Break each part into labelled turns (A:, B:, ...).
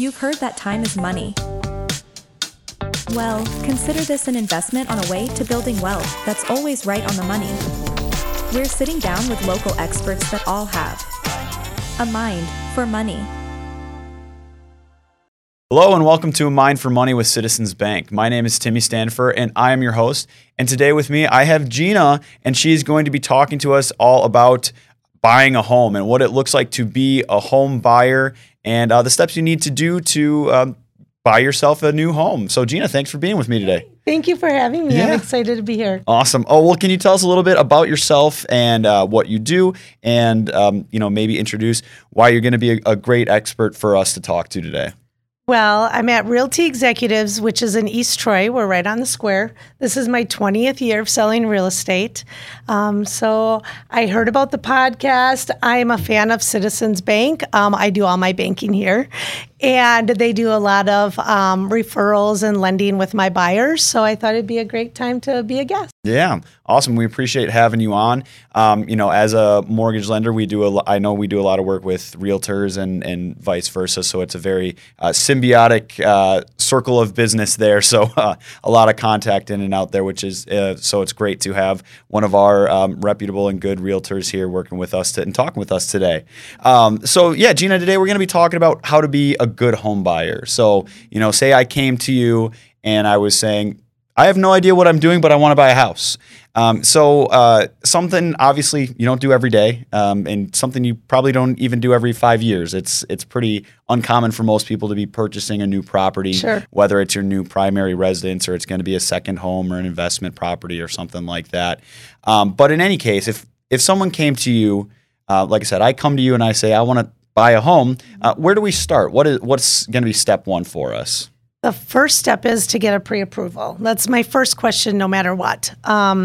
A: You've heard that time is money. Well, consider this an investment on a way to building wealth that's always right on the money. We're sitting down with local experts that all have a mind for money.
B: Hello and welcome to A Mind for Money with Citizens Bank. My name is Timmy Stanford and I am your host. And today with me I have Gina, and she's going to be talking to us all about buying a home and what it looks like to be a home buyer and the steps you need to do to buy yourself a new home. So Gina, thanks for being with me today.
C: Thank you for having me. Yeah. I'm excited to be here.
B: Awesome. Oh, well, can you tell us a little bit about yourself and what you do and, maybe introduce why you're going to be a great expert for us to talk to today?
C: Well, I'm at Realty Executives, which is in East Troy. We're right on the square. This is my 20th year of selling real estate. So I heard about the podcast. I'm a fan of Citizens Bank. I do all my banking here. And they do a lot of referrals and lending with my buyers. So I thought it'd be a great time to be a guest.
B: Yeah, awesome. We appreciate having you on. As a mortgage lender, I know we do a lot of work with realtors and vice versa. So it's a very symbiotic circle of business there. So a lot of contact in and out there, which is so it's great to have one of our reputable and good realtors here working with us and talking with us today. Gina, today we're going to be talking about how to be a good home buyer. So, say I came to you and I was saying, I have no idea what I'm doing, but I want to buy a house. Something obviously you don't do every day, and something you probably don't even do every 5 years. It's pretty uncommon for most people to be purchasing a new property,
C: sure,
B: whether it's your new primary residence or it's going to be a second home or an investment property or something like that. But in any case, if someone came to you, like I said, I come to you and I say, I want to buy a home, where do we start? What's going to be step one for us?
C: The first step is to get a pre-approval. That's my first question, no matter what.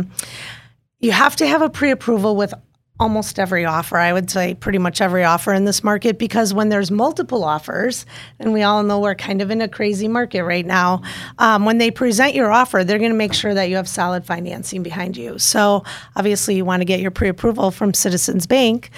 C: You have to have a pre-approval with almost every offer. I would say pretty much every offer in this market, because when there's multiple offers, and we all know we're kind of in a crazy market right now, when they present your offer, they're going to make sure that you have solid financing behind you. So obviously you want to get your pre-approval from Citizens Bank.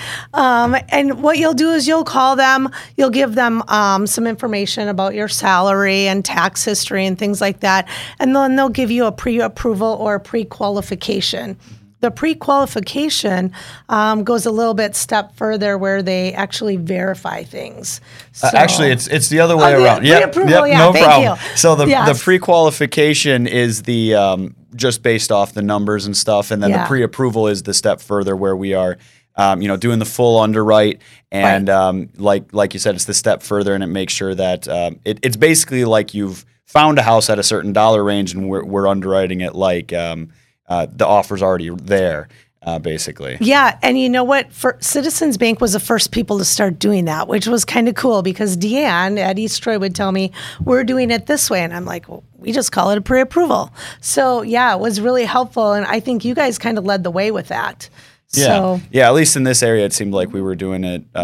C: And what you'll do is you'll call them, you'll give them some information about your salary and tax history and things like that. And then they'll give you a pre-approval or a pre-qualification. The pre-qualification goes a little bit step further, where they actually verify things. So,
B: actually, it's the other way around.
C: Pre-approval, no
B: problem.
C: You.
B: So the pre-qualification is the just based off the numbers and stuff, and then the pre-approval is the step further where we are, doing the full underwrite, and like you said, it's the step further, and it makes sure that it's basically like you've found a house at a certain dollar range, and we're underwriting it like. The offer's already there, basically.
C: Yeah, and you know what? Citizens Bank was the first people to start doing that, which was kind of cool, because Deanne at East Troy would tell me, we're doing it this way. And I'm like, well, we just call it a pre-approval. So, yeah, it was really helpful. And I think you guys kind of led the way with that.
B: Yeah, at least in this area, it seemed like we were doing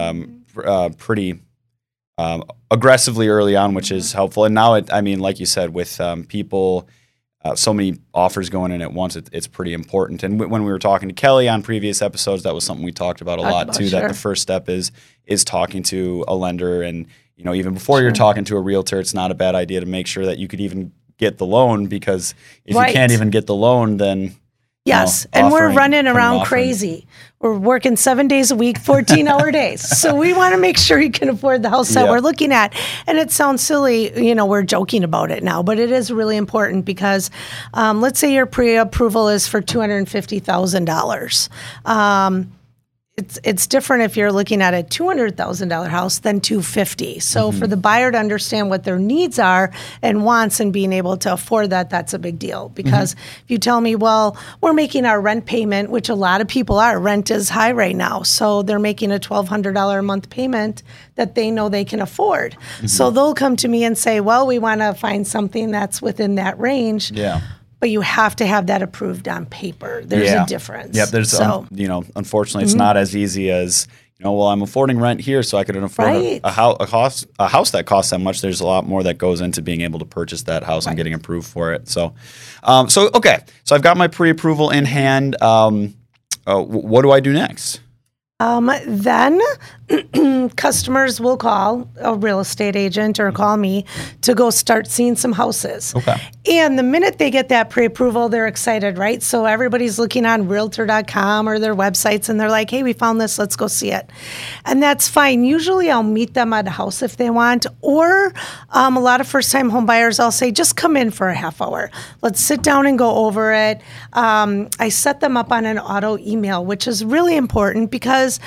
B: it pretty aggressively early on, which is helpful. And now, like you said, with people... so many offers going in at once, it's pretty important. And when we were talking to Kelly on previous episodes, that was something we talked about a lot too,
C: sure.
B: That the first step is talking to a lender. And, even before you're talking to a realtor, it's not a bad idea to make sure that you could even get the loan, because if you can't even get the loan, then...
C: Yes, and we're running around crazy. We're working 7 days a week, 14-hour days. So we want to make sure you can afford the house that we're looking at. And it sounds silly, we're joking about it now, but it is really important, because let's say your pre-approval is for $250,000. It's different if you're looking at a $200,000 house than $250,000. So for the buyer to understand what their needs are and wants and being able to afford that, that's a big deal. Because if you tell me, well, we're making our rent payment, which a lot of people are, rent is high right now. So they're making a $1,200 a month payment that they know they can afford. So they'll come to me and say, well, we want to find something that's within that range.
B: Yeah.
C: But you have to have that approved on paper. There's a difference.
B: Yep. There's, unfortunately, it's not as easy as, I'm affording rent here, so I could afford a house that costs that much. There's a lot more that goes into being able to purchase that house and getting approved for it. So, okay. So I've got my pre-approval in hand. What do I do next?
C: Then customers will call a real estate agent or call me to go start seeing some houses.
B: Okay.
C: And the minute they get that pre-approval, they're excited, right? So everybody's looking on Realtor.com or their websites and they're like, hey, we found this, let's go see it. And that's fine. Usually I'll meet them at a house if they want, or a lot of first-time home buyers, I'll say, just come in for a half hour. Let's sit down and go over it. I set them up on an auto email, which is really important because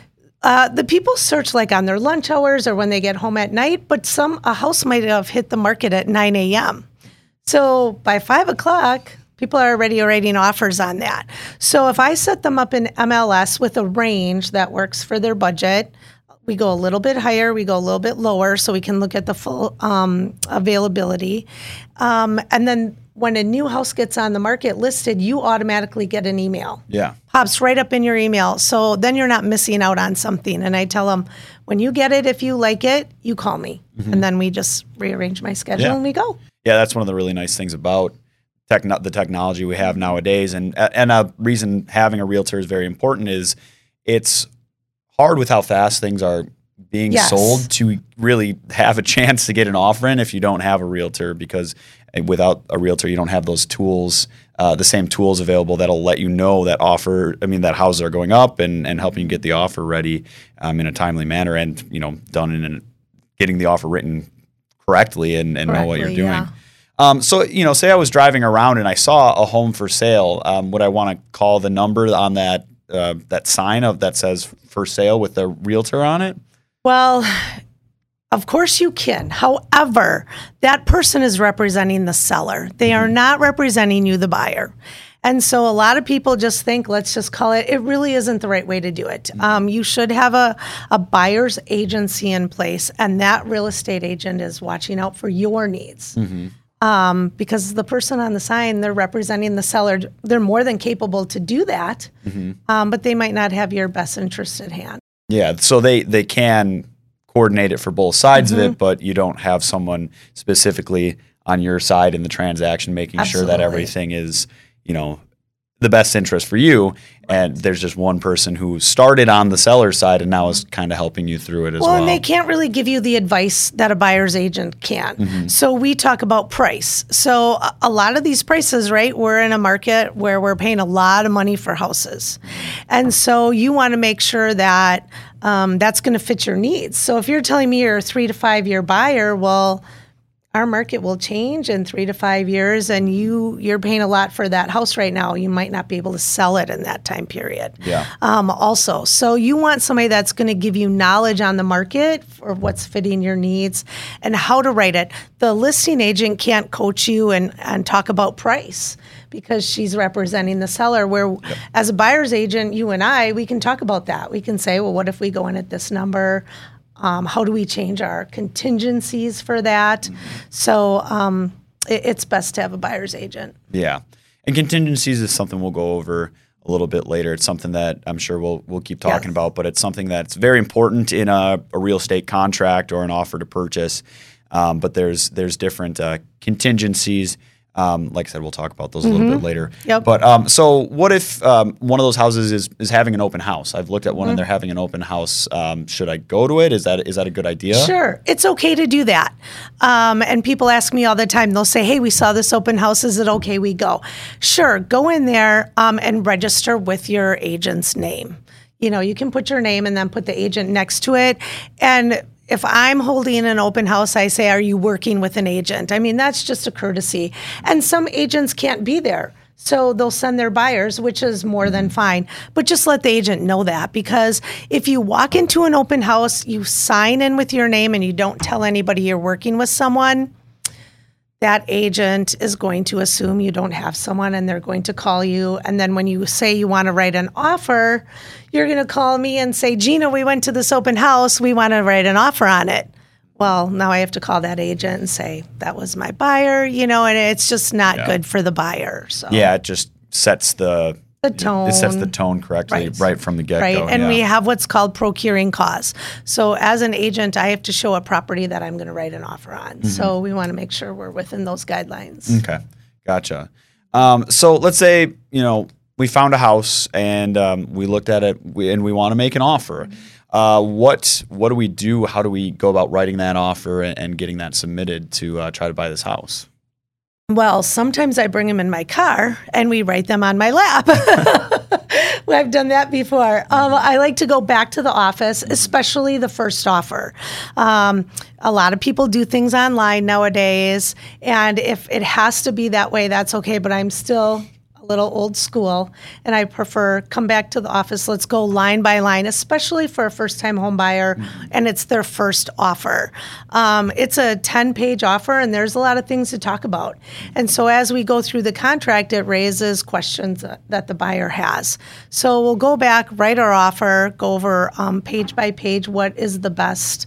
C: the people search like on their lunch hours or when they get home at night, but a house might have hit the market at 9 a.m. So by 5 o'clock, people are already writing offers on that. So if I set them up in MLS with a range that works for their budget, we go a little bit higher, we go a little bit lower so we can look at the full availability. And then when a new house gets on the market listed, you automatically get an email.
B: Yeah.
C: Pops right up in your email. So then you're not missing out on something. And I tell them, when you get it, if you like it, you call me. And then we just rearrange my schedule and we go.
B: Yeah, that's one of the really nice things about the technology we have nowadays. And a reason having a realtor is very important is it's hard with how fast things are being sold to really have a chance to get an offer in if you don't have a realtor, because without a realtor, you don't have those tools, the same tools available that'll let you know that that houses are going up and helping you get the offer ready in a timely manner and, done in getting the offer written correctly and know what you're doing.
C: Yeah.
B: So, say I was driving around and I saw a home for sale. Would I want to call the number on that sign that says for sale with the realtor on it?
C: Well, of course you can. However, that person is representing the seller. They are not representing you, the buyer. And so a lot of people just think, let's just call it. It really isn't the right way to do it. You should have a buyer's agency in place, and that real estate agent is watching out for your needs. Because the person on the sign, they're representing the seller. They're more than capable to do that, but they might not have your best interest at hand.
B: Yeah, so they can coordinate it for both sides of it, but you don't have someone specifically on your side in the transaction making sure that everything is, the best interest for you. And there's just one person who started on the seller's side and now is kind of helping you through it as well.
C: Well, and they can't really give you the advice that a buyer's agent can. So we talk about price. So a lot of these prices, right, we're in a market where we're paying a lot of money for houses. And so you want to make sure that that's going to fit your needs. So if you're telling me you're a 3 to 5 year buyer, well, our market will change in 3 to 5 years, and you're paying a lot for that house right now. You might not be able to sell it in that time period.
B: Yeah.
C: Also, so you want somebody that's going to give you knowledge on the market for what's fitting your needs and how to write it. The listing agent can't coach you and talk about price because she's representing the seller, where as a buyer's agent, you and I, we can talk about that. We can say, well, what if we go in at this number? How do we change our contingencies for that? So it's best to have a buyer's agent.
B: Yeah. And contingencies is something we'll go over a little bit later. It's something that I'm sure we'll keep talking about, but it's something that's very important in a real estate contract or an offer to purchase. But there's different contingencies. Like I said, we'll talk about those a little bit later. But so what if one of those houses is having an open house? I've looked at one and they're having an open house. Should I go to it? Is that a good idea?
C: Sure. It's okay to do that. And people ask me all the time, they'll say, hey, we saw this open house. Is it okay we go? Sure. Go in there and register with your agent's name. You can put your name and then put the agent next to it. And if I'm holding an open house, I say, are you working with an agent? I mean, that's just a courtesy. And some agents can't be there. So they'll send their buyers, which is more than fine. But just let the agent know that, because if you walk into an open house, you sign in with your name and you don't tell anybody you're working with someone, that agent is going to assume you don't have someone and they're going to call you. And then when you say you want to write an offer, you're going to call me and say, Gina, we went to this open house. We want to write an offer on it. Well, now I have to call that agent and say, that was my buyer, and it's just not good for the buyer. So
B: yeah, it just sets the
C: tone.
B: It sets the tone correctly right from the get-go.
C: Right, and we have what's called procuring cause. So as an agent, I have to show a property that I'm going to write an offer on. So we want to make sure we're within those guidelines.
B: Okay, gotcha. So let's say, we found a house and we looked at it and we want to make an offer. What do we do? How do we go about writing that offer and getting that submitted to try to buy this house?
C: Well, sometimes I bring them in my car and we write them on my lap. I've done that before. I like to go back to the office, especially the first offer. A lot of people do things online nowadays, and if it has to be that way, that's okay, but I'm still a little old school, and I prefer come back to the office. Let's go line by line, especially for a first-time home buyer, and it's their first offer. It's a 10-page offer, and there's a lot of things to talk about. And so as we go through the contract, it raises questions that the buyer has. So we'll go back, write our offer, go over page by page what is the best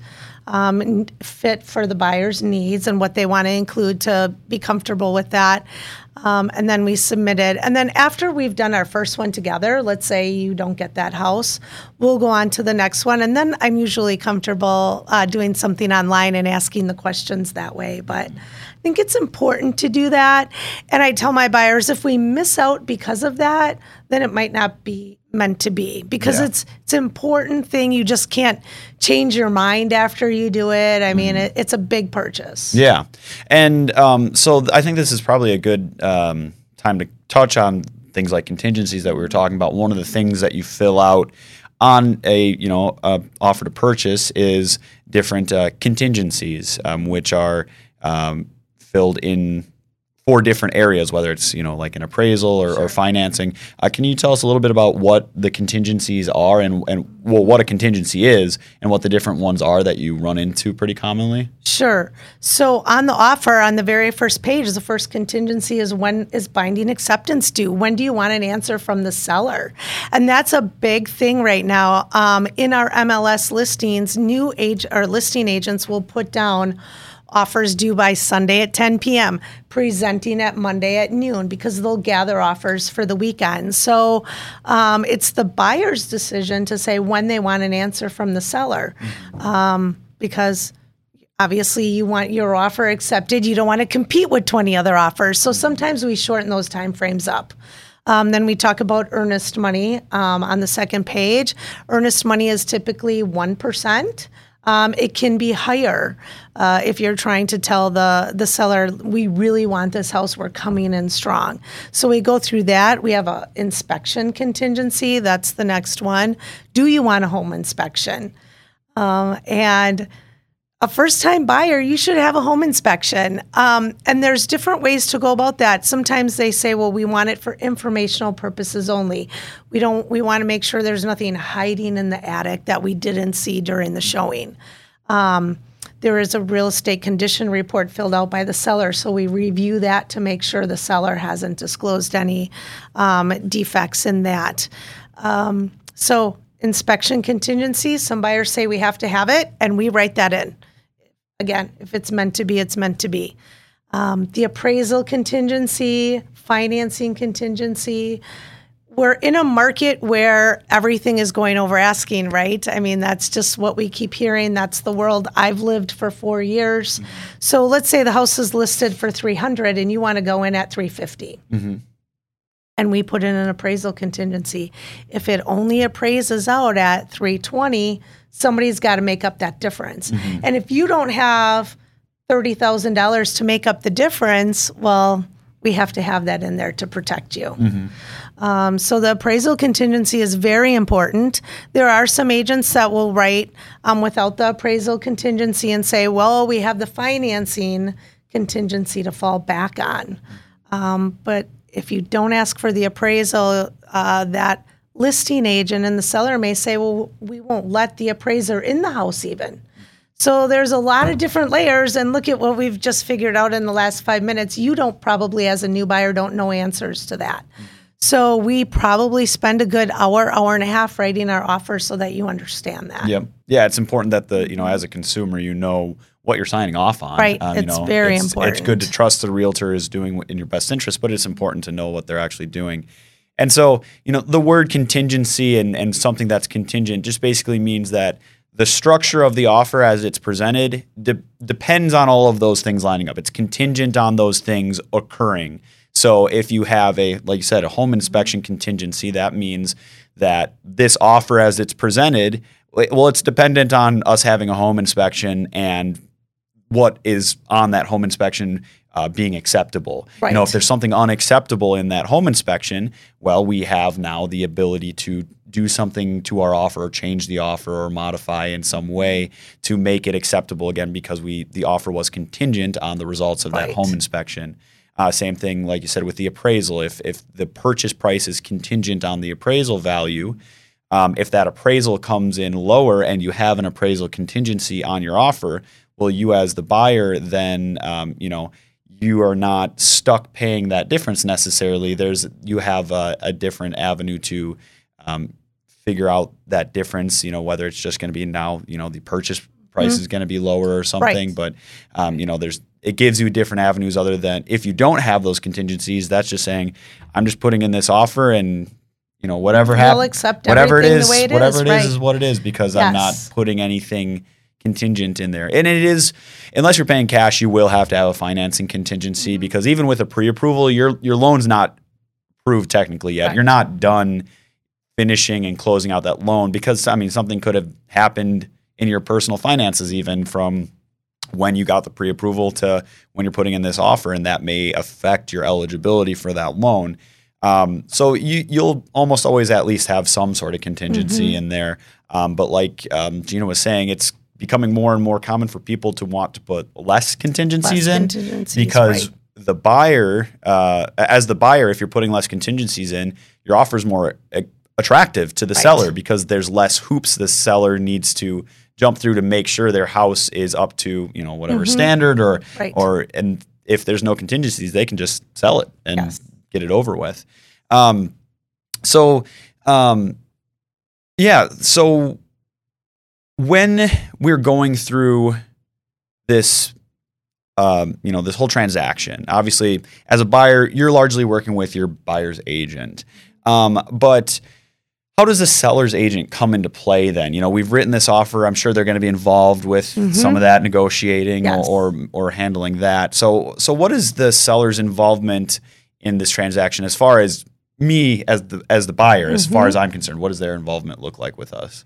C: fit for the buyer's needs and what they want to include to be comfortable with that. And then we submit it. And then after we've done our first one together, let's say you don't get that house, we'll go on to the next one. And then I'm usually comfortable doing something online and asking the questions that way. But I think it's important to do that. And I tell my buyers, if we miss out because of that, then it might not be meant to be, because it's an important thing. You just can't change your mind after you do it. I mean, it's a big purchase.
B: Yeah. And so I think this is probably a good time to touch on things like contingencies that we were talking about. One of the things that you fill out on a offer to purchase is different contingencies, which are filled in 4 different areas, whether it's like an appraisal or financing. Can you tell us a little bit about what the contingencies are and what a contingency is and what the different ones are that you run into pretty commonly?
C: Sure. So on the offer, on the very first page, the first contingency is, when is binding acceptance due? When do you want an answer from the seller? And that's a big thing right now. In our MLS listings, listing agents will put down offers due by Sunday at 10 p.m., presenting at Monday at noon, because they'll gather offers for the weekend. So it's the buyer's decision to say when they want an answer from the seller, because obviously you want your offer accepted. You don't want to compete with 20 other offers. So sometimes we shorten those time frames up. Then we talk about earnest money on the second page. Earnest money is typically 1%. It can be higher if you're trying to tell the seller, we really want this house, we're coming in strong. So we go through that. We have an inspection contingency. That's the next one. Do you want a home inspection? And a first-time buyer, you should have a home inspection. And there's different ways to go about that. Sometimes they say, well, we want it for informational purposes only. We want to make sure there's nothing hiding in the attic that we didn't see during the showing. There is a real estate condition report filled out by the seller, so we review that to make sure the seller hasn't disclosed any defects in that. So inspection contingency, some buyers say we have to have it, and we write that in. Again, if it's meant to be, it's meant to be. The appraisal contingency, financing contingency. We're in a market where everything is going over asking, right? I mean, that's just what we keep hearing. That's the world I've lived for 4 years. So let's say the house is listed for $300 and you want to go in at $350. And we put in an appraisal contingency. If it only appraises out at $320, somebody's got to make up that difference. And if you don't have $30,000 to make up the difference, well, we have to have that in there to protect you. So the appraisal contingency is very important. There are some agents that will write without the appraisal contingency and say, well, we have the financing contingency to fall back on. But if you don't ask for the appraisal, that listing agent and the seller may say, well, we won't let the appraiser in the house even. So there's a lot of different layers, and look at what we've just figured out in the last 5 minutes. You don't probably, as a new buyer, don't know answers to that. So we probably spend a good hour and a half writing our offer so that you understand that.
B: Yep. Yeah, it's important that as a consumer, you know what you're signing off on.
C: Right. It's very important.
B: It's good to trust the realtor is doing in your best interest, but it's important to know what they're actually doing. And so, the word contingency and something that's contingent just basically means that the structure of the offer as it's presented depends on all of those things lining up. It's contingent on those things occurring. So if you have like you said, a home inspection contingency, that means that this offer as it's presented Well, it's dependent on us having a home inspection and what is on that home inspection being acceptable.
C: Right.
B: You know, if there's something unacceptable in that home inspection, well, we have now the ability to do something to our offer, or change the offer, or modify in some way to make it acceptable again, because the offer was contingent on the results of that home inspection. Same thing, like you said, with the appraisal. If the purchase price is contingent on the appraisal value, if that appraisal comes in lower and you have an appraisal contingency on your offer, well, you as the buyer then, you are not stuck paying that difference necessarily. You have a different avenue to figure out that difference, whether it's just going to be now, the purchase price is going to be lower or something. Right. But, it gives you different avenues other than if you don't have those contingencies. That's just saying, I'm just putting in this offer and, whatever happens, whatever it is, is what it is, because I'm not putting anything contingent in there. And it is, unless you're paying cash, you will have to have a financing contingency, because even with a pre-approval, your loan's not approved technically yet. Right. You're not done finishing and closing out that loan, because something could have happened in your personal finances even from when you got the pre-approval to when you're putting in this offer, and that may affect your eligibility for that loan. So you'll almost always at least have some sort of contingency in there. But like Gina was saying, it's becoming more and more common for people to want to put less contingencies in, because the buyer, as the buyer, if you're putting less contingencies in, your offer is more attractive to the seller, because there's less hoops the seller needs to jump through to make sure their house is up to whatever standard, or and if there's no contingencies, they can just sell it and get it over with. So when we're going through this, this whole transaction, obviously as a buyer, you're largely working with your buyer's agent. But how does the seller's agent come into play then? We've written this offer. I'm sure they're going to be involved with some of that negotiating or handling that. So what is the seller's involvement in this transaction as far as me as the buyer, as far as I'm concerned? What does their involvement look like with us?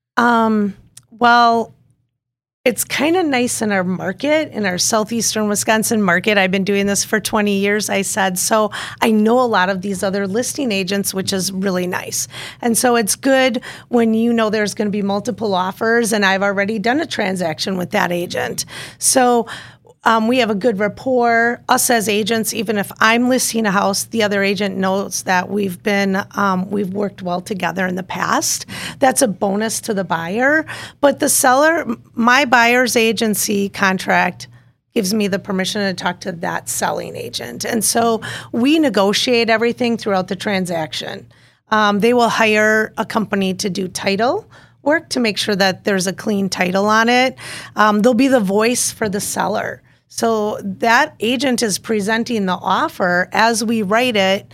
C: Well, it's kind of nice in our market, in our southeastern Wisconsin market. I've been doing this for 20 years, I said. So I know a lot of these other listing agents, which is really nice. And so it's good when there's going to be multiple offers, and I've already done a transaction with that agent. So we have a good rapport. Us as agents, even if I'm listing a house, the other agent knows that we've worked well together in the past. That's a bonus to the buyer. But the seller, my buyer's agency contract gives me the permission to talk to that selling agent. And so we negotiate everything throughout the transaction. They will hire a company to do title work to make sure that there's a clean title on it. They'll be the voice for the seller. So that agent is presenting the offer as we write it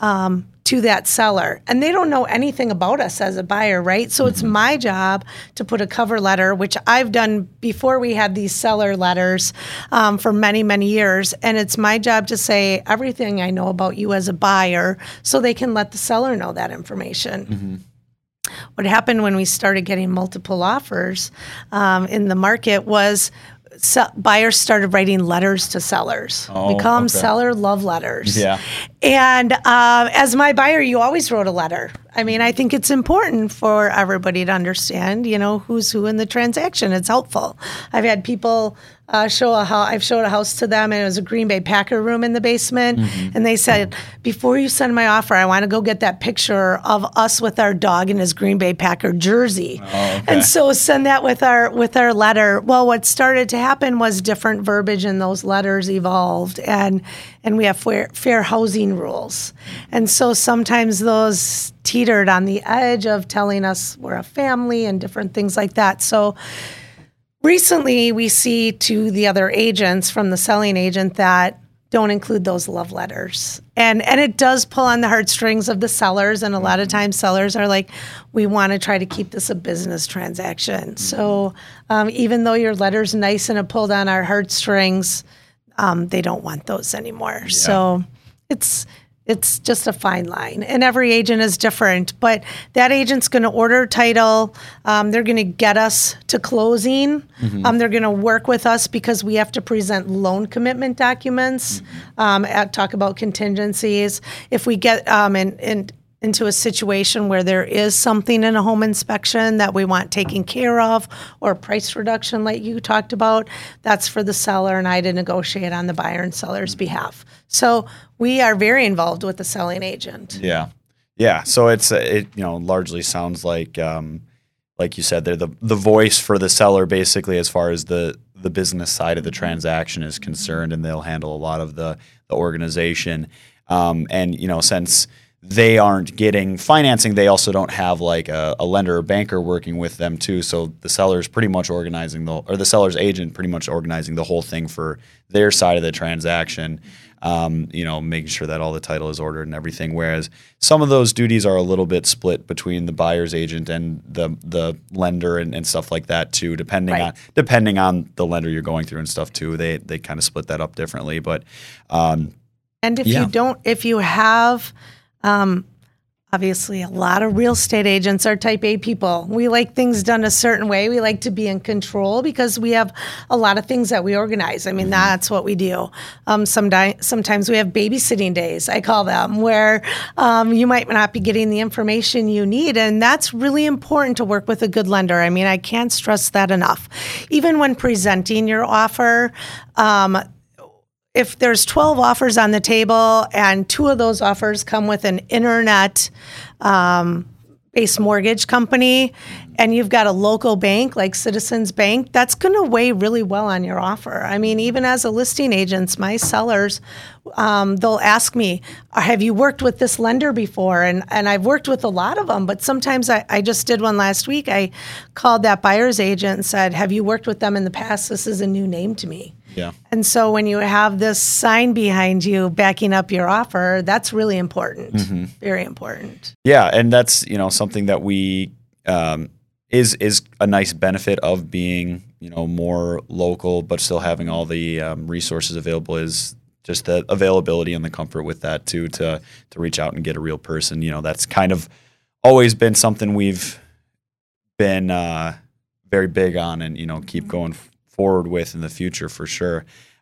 C: to that seller. And they don't know anything about us as a buyer, right? So it's my job to put a cover letter, which I've done before we had these seller letters for many, many years. And it's my job to say everything I know about you as a buyer so they can let the seller know that information. What happened when we started getting multiple offers in the market was buyers started writing letters to sellers. We call them seller love letters. Yeah. And as my buyer, you always wrote a letter. I think it's important for everybody to understand, who's who in the transaction. It's helpful. I've had people I've showed a house to them, and it was a Green Bay Packer room in the basement. And they said, before you send my offer, I want to go get that picture of us with our dog in his Green Bay Packer jersey. And so send that with our letter. Well, what started to happen was different verbiage in those letters evolved, and we have fair housing rules. And so sometimes those teetered on the edge of telling us we're a family and different things like that. So recently, we see to the other agents from the selling agent that don't include those love letters. And it does pull on the heartstrings of the sellers. And a lot of times sellers are like, we want to try to keep this a business transaction. So even though your letter's nice and it pulled on our heartstrings, they don't want those anymore. Yeah. So it's It's just a fine line, and every agent is different. But that agent's going to order title. They're going to get us to closing. They're going to work with us because we have to present loan commitment documents. Talk about contingencies. If we get into a situation where there is something in a home inspection that we want taken care of, or price reduction like you talked about, that's for the seller and I to negotiate on the buyer and seller's behalf. So we are very involved with the selling agent.
B: Yeah. So it largely sounds like you said, they're the voice for the seller, basically, as far as the business side of the transaction is concerned, and they'll handle a lot of the organization. And since they aren't getting financing, they also don't have like a lender or banker working with them too. So the seller's pretty much the seller's agent pretty much organizing the whole thing for their side of the transaction. Making sure that all the title is ordered and everything. Whereas some of those duties are a little bit split between the buyer's agent and the lender and stuff like that too, depending on the lender you're going through and stuff too. They kind of split that up differently. But
C: and if you have obviously, a lot of real estate agents are type A people. We like things done a certain way. We like to be in control because we have a lot of things that we organize. I mean, that's what we do. Sometimes we have babysitting days, I call them, where you might not be getting the information you need. And that's really important to work with a good lender. I mean, I can't stress that enough. Even when presenting your offer, if there's 12 offers on the table and 2 of those offers come with an internet based mortgage company, and you've got a local bank like Citizens Bank, that's going to weigh really well on your offer. I mean, even as a listing agent, my sellers, they'll ask me, have you worked with this lender before? And I've worked with a lot of them, but sometimes I just did one last week. I called that buyer's agent and said, have you worked with them in the past? This is a new name to me.
B: Yeah.
C: And so when you have this sign behind you backing up your offer, that's really important. Very important.
B: Yeah, and that's something that we is a nice benefit of being more local, but still having all the resources available, is just the availability and the comfort with that too, to reach out and get a real person. That's kind of always been something we've been very big on, and keep going forward with in the future for sure.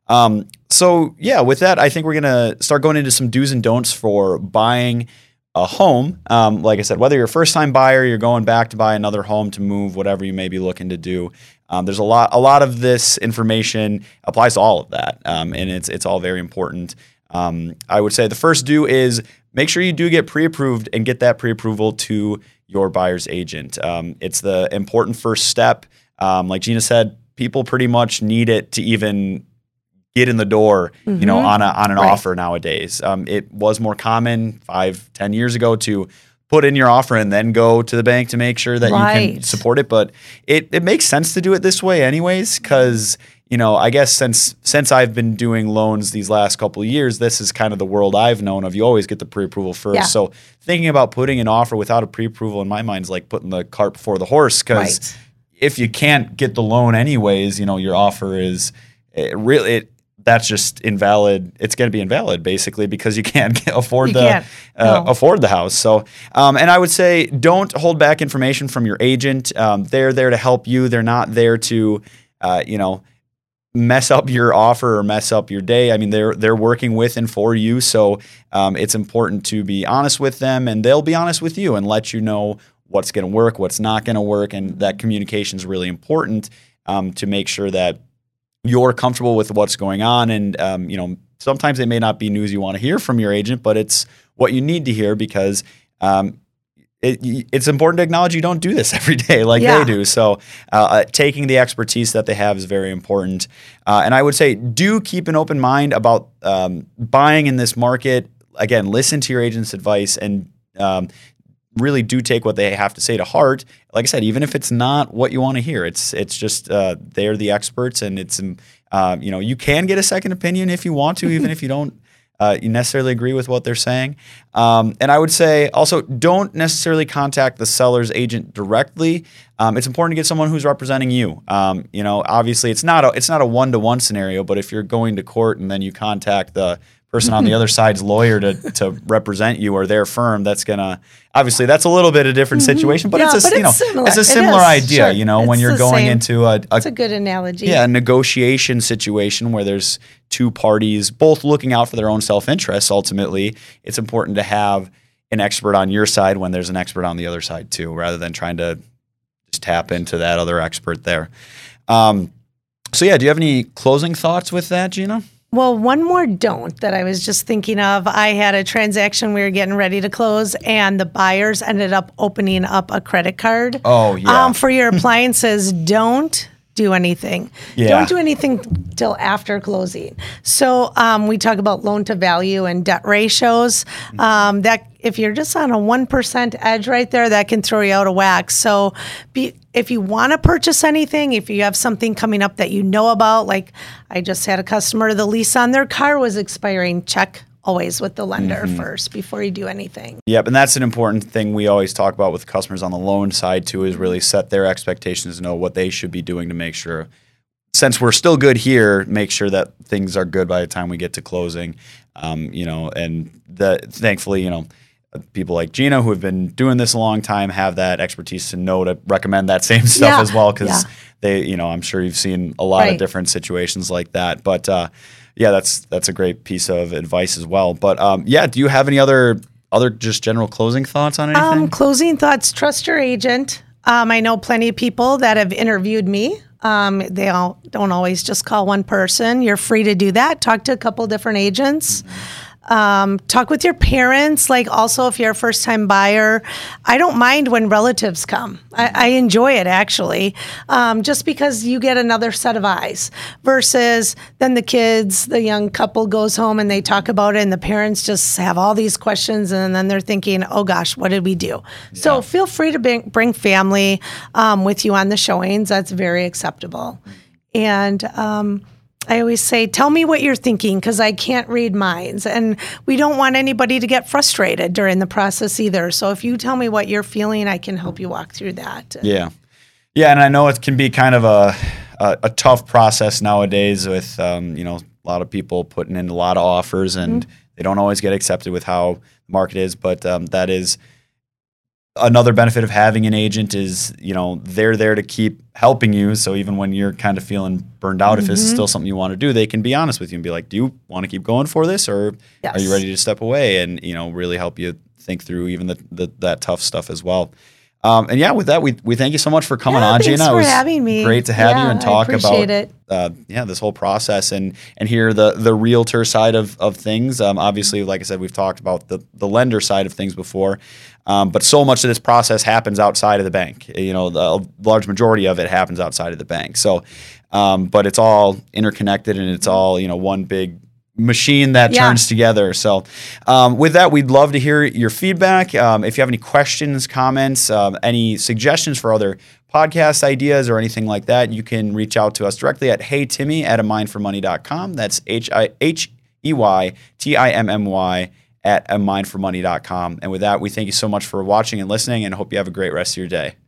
B: So yeah, with that, I think we're going to start going into some do's and don'ts for buying a home. Like I said, whether you're a first-time buyer, you're going back to buy another home, to move, whatever you may be looking to do. There's a lot of this information applies to all of that, and it's all very important. I would say the first do is make sure you do get pre-approved and get that pre-approval to your buyer's agent. It's the important first step. Like Gina said, people pretty much need it to even get in the door, on an offer nowadays. It was more common 5-10 years ago to put in your offer and then go to the bank to make sure that you can support it. But it makes sense to do it this way anyways, because, I guess since I've been doing loans these last couple of years, this is kind of the world I've known of. You always get the pre-approval first. Yeah. So thinking about putting an offer without a pre-approval in my mind is like putting the cart before the horse, because if you can't get the loan anyways, your offer is that's just invalid. It's going to be invalid basically, because you can't afford the house. So, and I would say don't hold back information from your agent. They're there to help you. They're not there to, mess up your offer or mess up your day. I mean, they're working with and for you. So, it's important to be honest with them, and they'll be honest with you and let you know what's going to work, what's not going to work. And that communication is really important, to make sure that you're comfortable with what's going on. And, sometimes it may not be news you want to hear from your agent, but it's what you need to hear, because it's important to acknowledge you don't do this every day like they do. So taking the expertise that they have is very important. And I would say do keep an open mind about buying in this market. Again, listen to your agent's advice, and really do take what they have to say to heart. Like I said, even if it's not what you want to hear, it's just they're the experts, and it's you can get a second opinion if you want to, even if you don't you necessarily agree with what they're saying. And I would say also don't necessarily contact the seller's agent directly. It's important to get someone who's representing you. Obviously it's not a one-to-one scenario, but if you're going to court and then you contact the person on the other side's lawyer to represent you or their firm, that's gonna obviously that's a little bit a different situation, but it's a similar idea.
C: Sure.
B: When you're going into
C: it's a good analogy.
B: Yeah, a negotiation situation where there's two parties both looking out for their own self-interest. Ultimately, it's important to have an expert on your side when there's an expert on the other side too, rather than trying to just tap into that other expert there. So yeah, do you have any closing thoughts with that, Gina?
C: Well, one more don't that I was just thinking of. I had a transaction we were getting ready to close, and the buyers ended up opening up a credit card.
B: Oh, yeah.
C: For your appliances. Don't do anything.
B: Yeah.
C: Don't do anything till after closing. So we talk about loan to value and debt ratios. That if you're just on a 1% edge right there, that can throw you out of whack. So if you want to purchase anything, if you have something coming up that you know about, like I just had a customer, the lease on their car was expiring, check always with the lender first before you do anything.
B: Yep, and that's an important thing we always talk about with customers on the loan side too, is really set their expectations, know what they should be doing to make sure, since we're still good here, make sure that things are good by the time we get to closing. And thankfully, people like Gina who have been doing this a long time have that expertise to know to recommend that same stuff as well, because they, I'm sure you've seen a lot of different situations like that. But yeah, that's a great piece of advice as well. But do you have any other just general closing thoughts on anything?
C: Closing thoughts: trust your agent. I know plenty of people that have interviewed me. They all don't always just call one person. You're free to do that. Talk to a couple different agents. Talk with your parents. Like also, if you're a first-time buyer, I don't mind when relatives come. I enjoy it actually, just because you get another set of eyes versus then the young couple goes home and they talk about it and the parents just have all these questions and then they're thinking, oh gosh, what did we do? Yeah. So feel free to bring family with you on the showings. That's very acceptable. And I always say, tell me what you're thinking, because I can't read minds. And we don't want anybody to get frustrated during the process either. So if you tell me what you're feeling, I can help you walk through that.
B: Yeah. Yeah, and I know it can be kind of a tough process nowadays with, a lot of people putting in a lot of offers, and they don't always get accepted with how the market is. But that is another benefit of having an agent is, they're there to keep helping you. So even when you're kind of feeling burned out, if this is still something you want to do, they can be honest with you and be like, do you want to keep going for this, or are you ready to step away, and, really help you think through even that tough stuff as well. And yeah, with that, we thank you so much for coming on, Gina.
C: Thanks for having me.
B: Great to have you and talk about
C: it.
B: This whole process and hear the realtor side of things. Obviously, like I said, we've talked about the lender side of things before, but so much of this process happens outside of the bank. The large majority of it happens outside of the bank. So, but it's all interconnected and it's all one big machine that turns together. So with that, we'd love to hear your feedback. If you have any questions, comments, any suggestions for other podcast ideas or anything like that, you can reach out to us directly at heytimmy@amindformoney.com. That's HEYTIMMY@amindformoney.com. And with that, we thank you so much for watching and listening, and hope you have a great rest of your day.